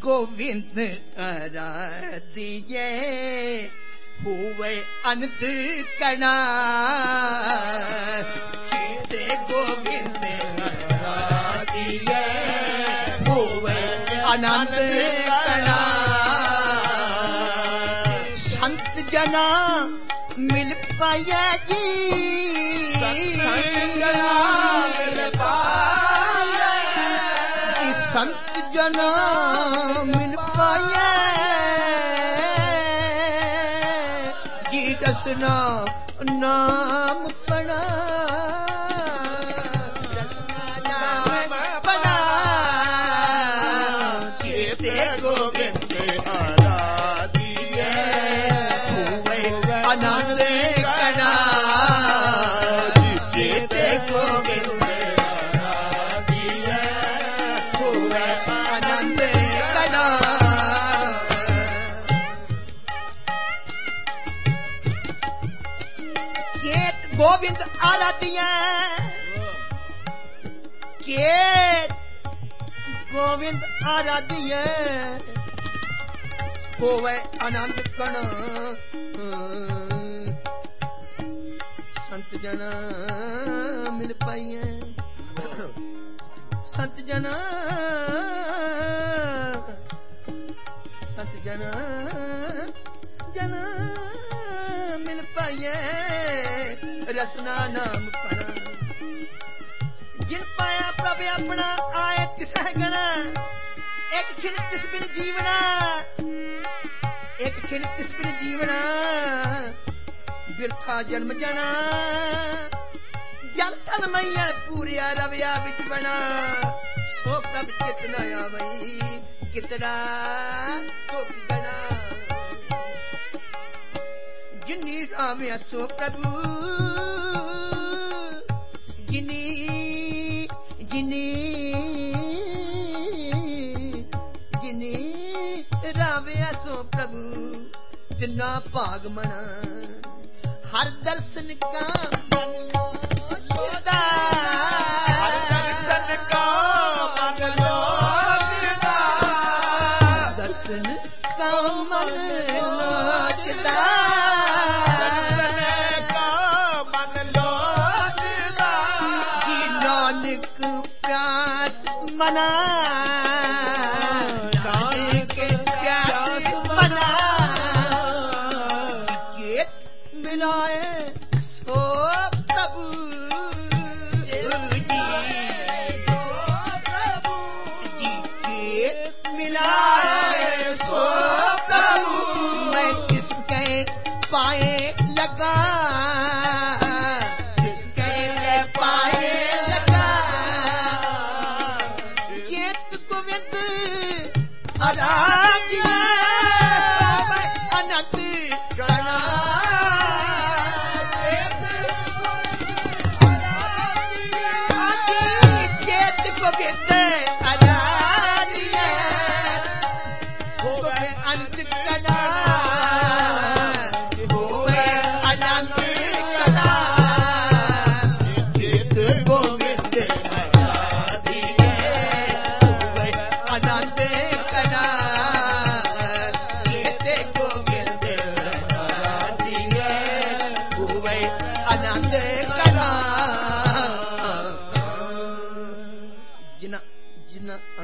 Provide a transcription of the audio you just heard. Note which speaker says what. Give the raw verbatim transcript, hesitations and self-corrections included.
Speaker 1: गोविंद आराधिए हुए अनंत कणा चेते गोविंद आराधिए हुए अनंत कणा संत जना मिल पाया जी संत जना मिल पाया संत जना मिल पाया जी दसना नाम पड़ा दसना नाम पड़ा चेते गोविंद आराधिए हुए आनंद कणा चेते गोविंद आराधिए हुए आनंद कणा चेत गोविंद आराधिए चेत गोविंद आराधिए होवे आनंद कण संत जना मिल पाइए संत जना संत जना जना मिल पाइए रसना नाम पड़ा जिन पाया प्रभ अपना आए तिसह गणा एक खिन तिस बिन जीवना एक खिन तिस बिन जीवना बिरथा जन्म जना जन तन मैया पूरिया रविया बिच बना सो प्रभ कितना आवई कितना कोक गणा जिनी राम सो प्रभु जिनी जिनी जिनी रावया सो प्रभु तिना भाग मना हर दर्शन का मन लो खुदा हर दर्शन का मन लो खुदा दर्शन का मन लो खुदा दर्शन का मन लो खुदा जी नानक प्यास मना नानक प्यास मना केत मिलाए सो प्रभु जी प्रभु जी केत मिलाए सो प्रभु मैं किसके पाए लगा किसके पाए लगा केत गोविंद आरा